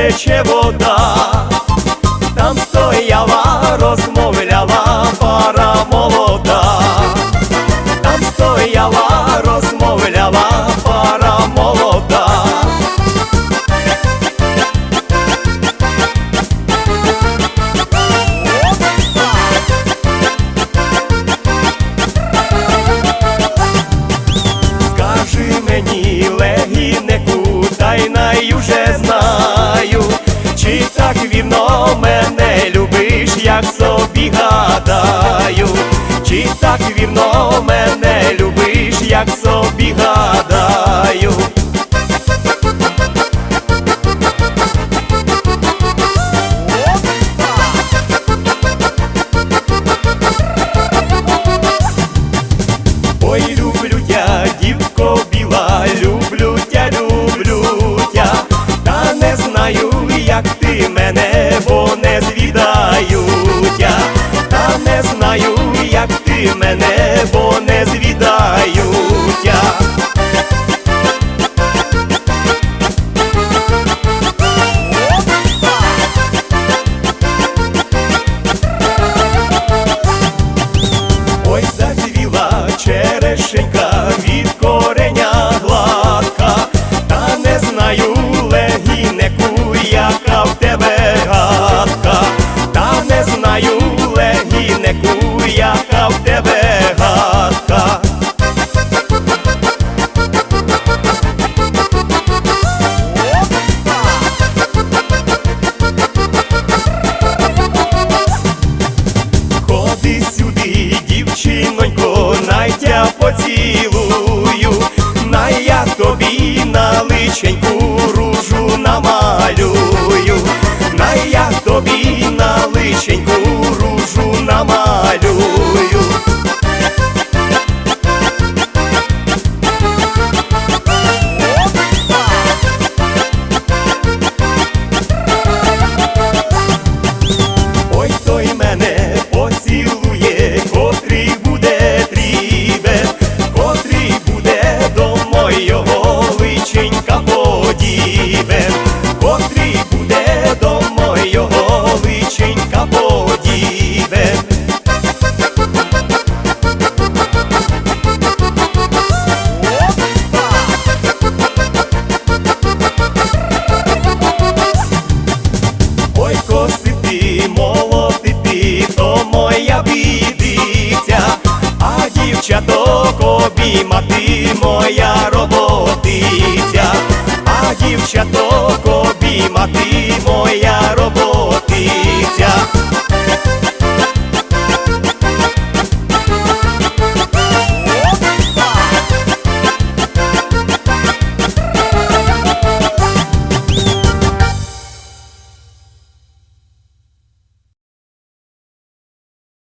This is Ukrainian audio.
тече вода. Там стояла, розмовляла пара молода. Там стояла, розмовляла пара молода. Скажи мені, легіннику, та й най уже знаю, чи так вірно мене любиш, як собі гадаю, чи так вірно мене любиш, як собі гадаю. Ой, люблю тя, дівко біла, люблю тя, та не знаю, як ти мене, бо не звідаю тя, та не знаю, як ти мене, бо не звідаю тя. Ой, зацвіла черешенька, від кореня гладка, та не знаю, легіннику, яка в тебе гадка, та не знаю, легіннику, яка в тебе гадка. Ходи сюди, дівчинонько, най тя поцілую, най я тобі на личеньку ружу намалюю, най я тобі на личеньку ружу намалюю. Ой, той мене поцілує, котрий буде трібен, котрий буде до мойого личенька подібен, котрий буде до мойого личенька подібен. Ой, косити, молотити, то моя бідиця, а дівчаток обіймати моя роботиця, а дівчаток обіймати моя